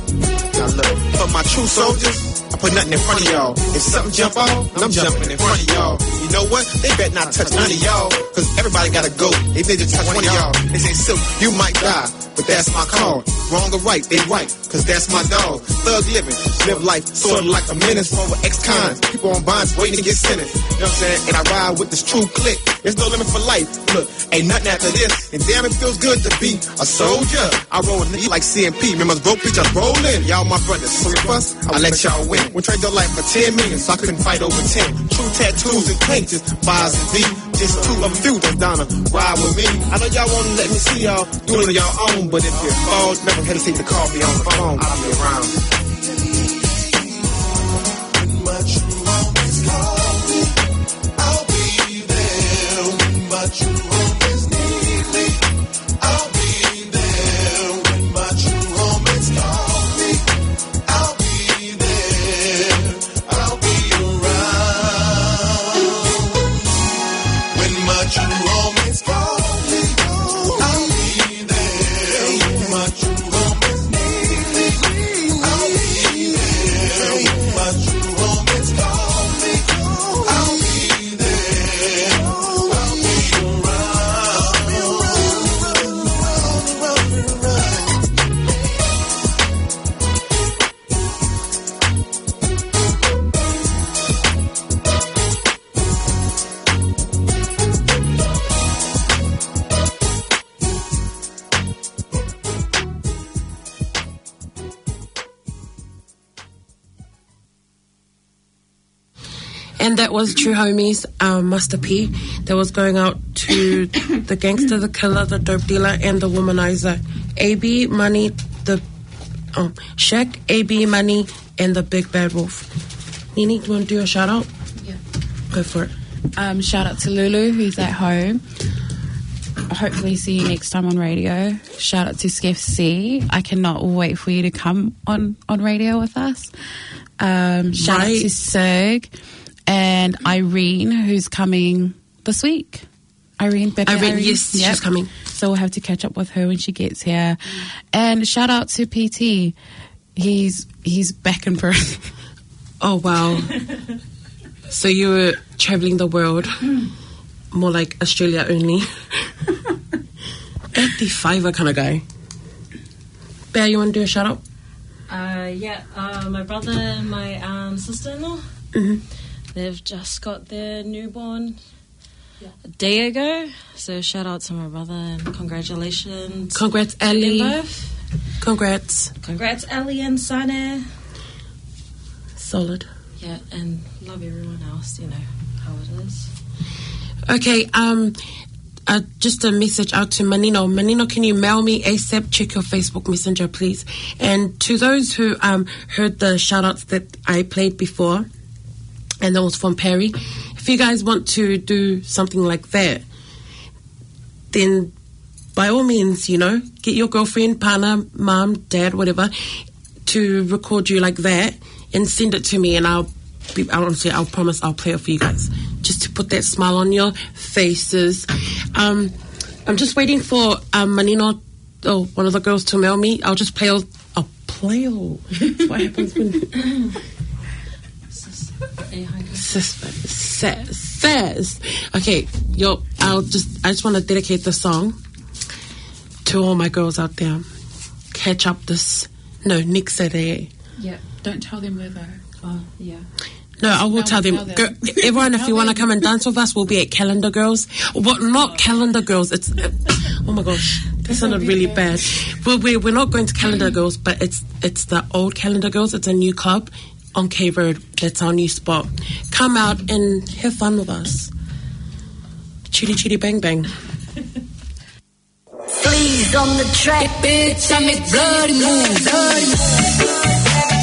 S23: Now look, for my true soldiers, I put nothing in front of y'all. If something jump out, I'm jumping in front of y'all. You know what? They bet not touch none of y'all, cause everybody gotta go. They did just touch one of y'all. They say, Silk, you might die, but that's my call. Wrong or right, they right, cause that's my dog. Thug living, live life sort of like a menace over ex-cons. People on bonds waiting to get sentenced. You know what I'm saying? And I ride with this true clique. There's no limit for life. Look, ain't nothing after this. And damn, it feels good to be a soldier. I roll with niggas like C M P. Remember, bro, bitch, just roll in. Y'all my brothers. So if us, I let y'all win. We trade your life for ten million, so I couldn't fight over ten. True tattoos and paintings, bars and V. Just two of a few that's down to ride with me. I know y'all wanna let me see y'all do it on your own, but if you fall, never hesitate to call me on the phone. I'll be around.
S13: When my true homies call me, I'll be there. When my true homies need me, I'll be there. When my true homies call me, I'll be there. I'll be around. When my true homies call me, I'll be there. When my true homies need me, I'll be there. When my true homies call me, I'll be there. I'll be
S2: And that was True Homies, um, Master P, that was going out to the gangster, the killer, the dope dealer, and the womanizer. A B, Money, the oh, Shaq, A B, Money, and the Big Bad Wolf. Nini, do you want to do a shout out?
S17: Yeah.
S2: Go for it.
S17: Um, shout out to Lulu, who's at home. Hopefully see you next time on radio. Shout out to Skeff C. I cannot wait for you to come on, on radio with us. Um, shout
S2: Right.
S17: out to Serg and Irene, who's coming this week. Irene, Pepe
S2: Irene, yes, she's coming.
S17: So we'll have to catch up with her when she gets here. And shout out to P T. He's he's back in Perth.
S2: Oh, wow. So you were traveling the world, more like Australia only. eighty-five kind of guy. Bear, you want to do a shout out?
S4: Uh, yeah, uh, my brother and my um, sister-in-law,
S2: Mm-hmm.
S4: they've just got their newborn a day ago. So shout out to my brother and congratulations.
S2: Congrats, Ellie.
S4: them both.
S2: Congrats.
S4: Congrats, Ellie and Sane.
S2: Solid.
S4: Yeah, and love everyone else, you know how it is.
S2: Okay, um, uh, just a message out to Manino. Manino, can you mail me ASAP? Check your Facebook Messenger, please. And to those who um, heard the shout-outs that I played before, and that was from Perry, if you guys want to do something like that, then by all means, you know, get your girlfriend, partner, mom, dad, whatever, to record you like that and send it to me, and I'll be, I honestly, I'll promise I'll play it for you guys, just to put that smile on your faces. Um, I'm just waiting for um, Manino or one of the girls to mail me. I'll just play. I'll, I'll play. That's what happens when. Says, says, says. Okay, yo, I'll just. I just want to dedicate the song to all my girls out there. Catch up this. No, next Saturday.
S17: Yeah, don't tell them where though. Oh, yeah.
S2: No, I will
S17: No,
S2: tell them.
S17: tell them.
S2: Girl, everyone, if
S17: Tell
S2: you want to
S17: them.
S2: come and dance with us, we'll be at Calendar Girls. What? Not Calendar Girls. It's. Uh, oh my gosh, that sounded really bad. Well, we're we're not going to Calendar Girls, but it's it's the old Calendar Girls. It's a new club on K Road. That's our new spot. Come out and have fun with us. Chitty chitty bang bang.
S5: Please on the track, bitch. I make bloody moves. Bloody moves.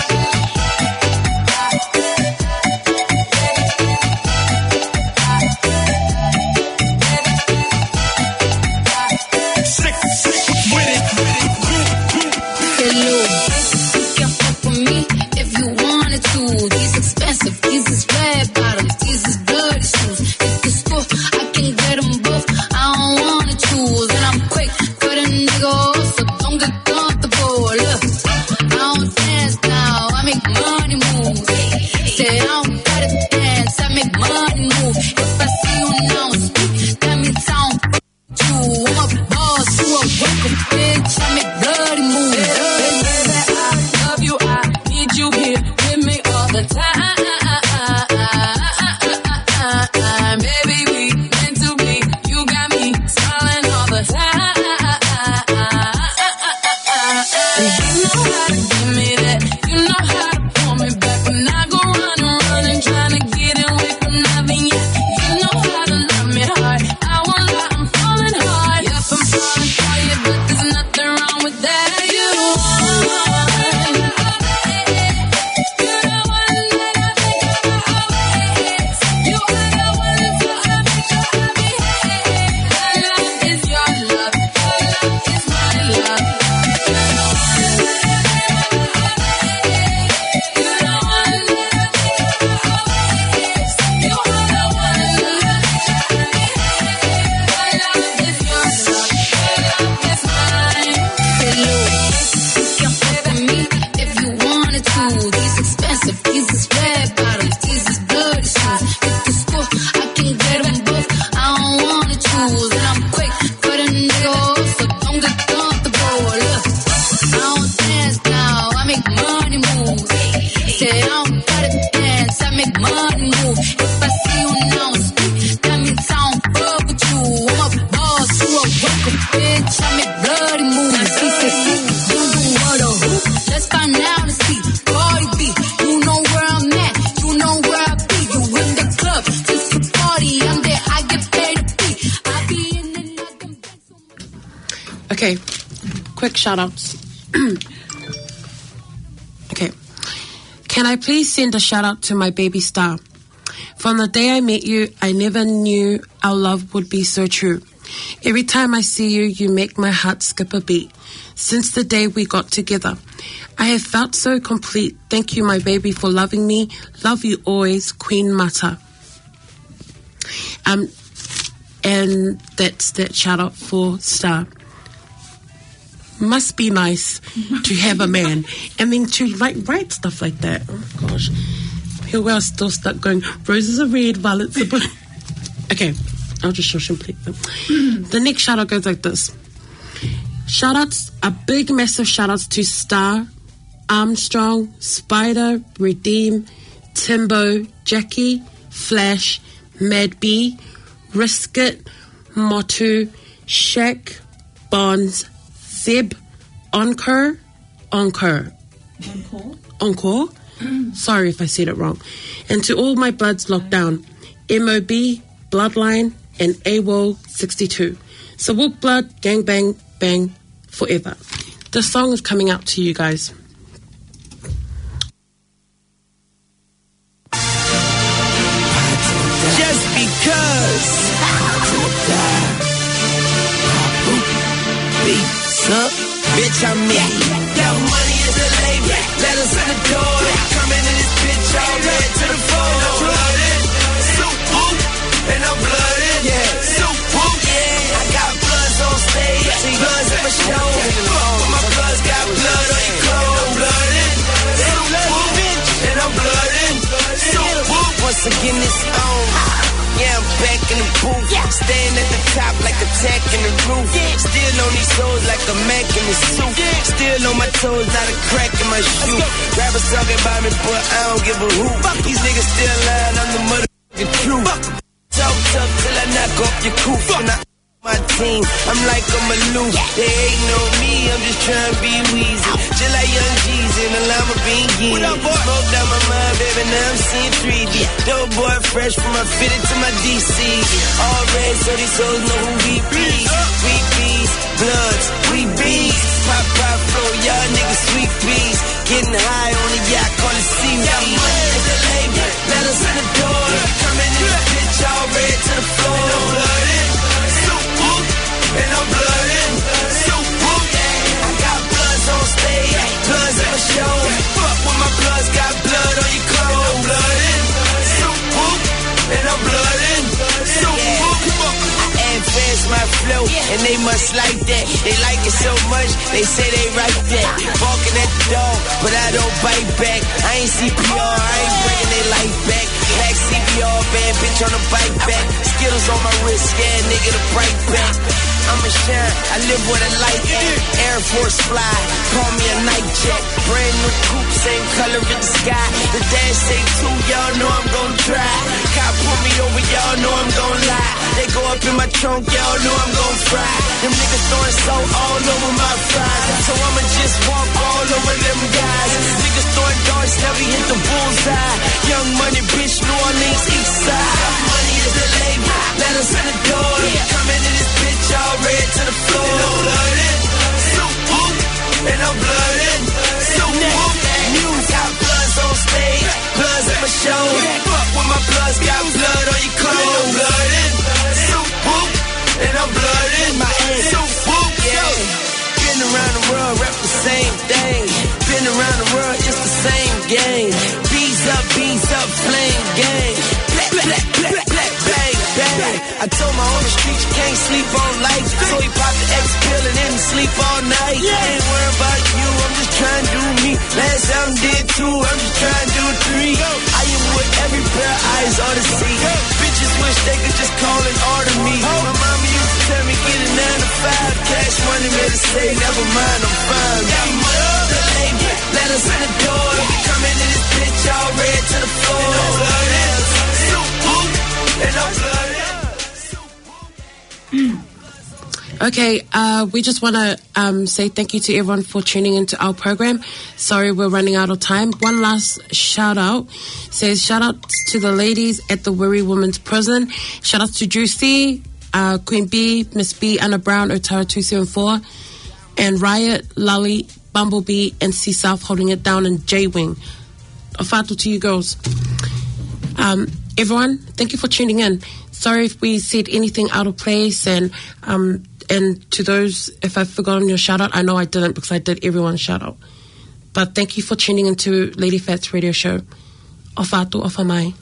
S6: These expensive, these is red bottoms, these is bloody shoes. If the school, I can get them both. I don't wanna choose, and I'm quick for the nigga off, so don't get comfortable. Look, I don't dance now, I make money move. Say I don't gotta dance, I make money move. If I see you now speak, that means I don't f- you. I'm a boss, you a worker, bitch. I make bloody moves. Baby, I love you, I need you here with me all the time. Baby, we meant to be. You got me smiling all the time. And you know how to give me that. You know how to pull me back when I go run and run and trying to get away from nothing. Yeah, you know how to love me hard. I won't lie, I'm falling hard. Yep, I'm falling for you, but there's nothing wrong with that. You these expensive, these is red bottoms, these is bloody shoes. If the school, I can get them both. I don't wanna choose, and I'm quick for the nigga off, so don't get comfortable. Look, I don't dance now, I make money move. Say I don't gotta dance, I make money move. If I see you now speak, that means I don't fuck with you. I'm a boss, you a worker, bitch. I make bloody moves. He said, you do what a who? Let's find out and see. Cardi B, you know where I'm at, you know where I be. You in the club, just to party. I'm there, I get paid to be. I be in the nothing.
S2: Okay, quick shout outs. Okay. Can I please send a shout out to my baby star? From the day I met you, I never knew our love would be so true. Every time I see you, you make my heart skip a beat. Since the day we got together, I have felt so complete. Thank you, my baby, for loving me. Love you always, Queen Mata. Um, and that's that shout out for Star. Must be nice to have a man and then to like write stuff like that. Oh gosh, Here we are still stuck going, roses are red, violets are blue. Okay, I'll just show simply. The next shout out goes like this. Shout outs, a big massive shout outs to Star, Armstrong, Spider, Redeem, Timbo, Jackie, Flash, Mad B, Riskit, Motu, Shaq, Bonds, Zeb, Encore, Encore.
S17: Encore.
S2: Encore. Sorry if I said it wrong. And to all my bloods locked down, M O B, Bloodline, and AWOL sixty-two. So walk blood, gang bang, bang, forever. The song is coming out to you guys.
S18: Just because. Beats up, bitch, I'm me. Yo, money is the label. Let us in the door. Coming in this bitch, all red to the floor. Blooded, soup whoop, and I'm blooded. Yeah, soup whoop. Yeah, I got bloods on stage, bloods in my show. Fuck with my bloods, got blood on your clothes. Blooded, soup whoop, and I'm blooded. Soup whoop. Once again, it's on. Yeah, I'm back in the booth. Staying at the top like a tack in the roof. Still on these hoes like a Mac in the suit. Still on my toes, not a crack in my shoe. Rappers talking about me, but I don't give a hoot. These niggas still lying, I'm the motherfucking truth. Talk tough till I knock off your coof. And I my team, I'm like I'm aloof. They ain't know me, I'm just trying to be Weezy. Just like Young G's in the llama bean Yeezy. Smoke down my mind, baby, now I'm seeing three D. Dope boy fresh from my fitted to my D C. All red, so these hoes know who we be. We bees, bloods, we bees. Pop, pop, flow, y'all niggas sweet bees. Getting high on the yacht, call it seaweed. Got money at the label, let us in the door. Coming in this bitch, all red to the floor. And I'm blooded, so whoop. I got bloods on stage, bloods in my show. Fuck with my bloods, got blood on your clothes. Blooded, so whoop. And I'm blooded, so whoop. I advance my flow, and they must like that. They like it so much, they say they write that. Barking at the dog, but I don't bite back. I ain't C P R, I ain't bringing their life back. Black C P R, bad bitch on the bike back. Skittles on my wrist, scared nigga to break back. I'm a shine, I live with a light at. Air Force fly, call me a night jet. Brand new coupe, same color in the sky. The dash say two, y'all know I'm gon' try. Cop pull me over, y'all know I'm gon' lie. They go up in my trunk, y'all know I'm gon' fry. Them niggas throwing salt all over my fries. So I'ma just walk all over them guys. Niggas throwing darts, never hit the bullseye. Young money, bitch, New Orleans, east side. Money is the label, let us in the door. Coming in this bitch, y'all red to the floor. And I'm blooded, so whoop. And I'm blooded, so whoop. News got bloods on stage, bloods at my show. Fuck with my bloods, got blood on your clothes. And I'm blooded, so whoop. And I'm blooded, my ass, so whoop. Yeah. Been around the world, rep the same thing. Been around the world, it's the same game. Bees up, bees up, flame gang. Black, black, black, black, bang, bang. I told my on the street you can't sleep on life. So he popped the X pill and then sleep all night. I ain't worried about you, I'm just trying to do me. Last album did two, I'm just trying to do three. I am with every pair of eyes on the sea. Bitches wish they could just call and order me. My mama used to tell me get a nine to five. Cash money made her say never mind, I'm fine. Got money on the label, let us in the door. Coming in this bitch all red to the floor. And I'm blooded, so whoop. And I'm blooded.
S2: Okay, uh, we just want to um, say thank you to everyone for tuning into our program. Sorry, we're running out of time. One last shout out says shout out to the ladies at the Wirri Women's Prison. Shout out to Juicy, uh, Queen B, Miss B, Anna Brown, Otara two seven four, and Riot, Lolly, Bumblebee, and C South holding it down, and J Wing. A fatal to you girls. Um, everyone, thank you for tuning in. Sorry if we said anything out of place, and um, and to those, if I've forgotten your shout out, I know I didn't because I did everyone's shout out. But thank you for tuning into Lady Fat's radio show. O fatu, o famai.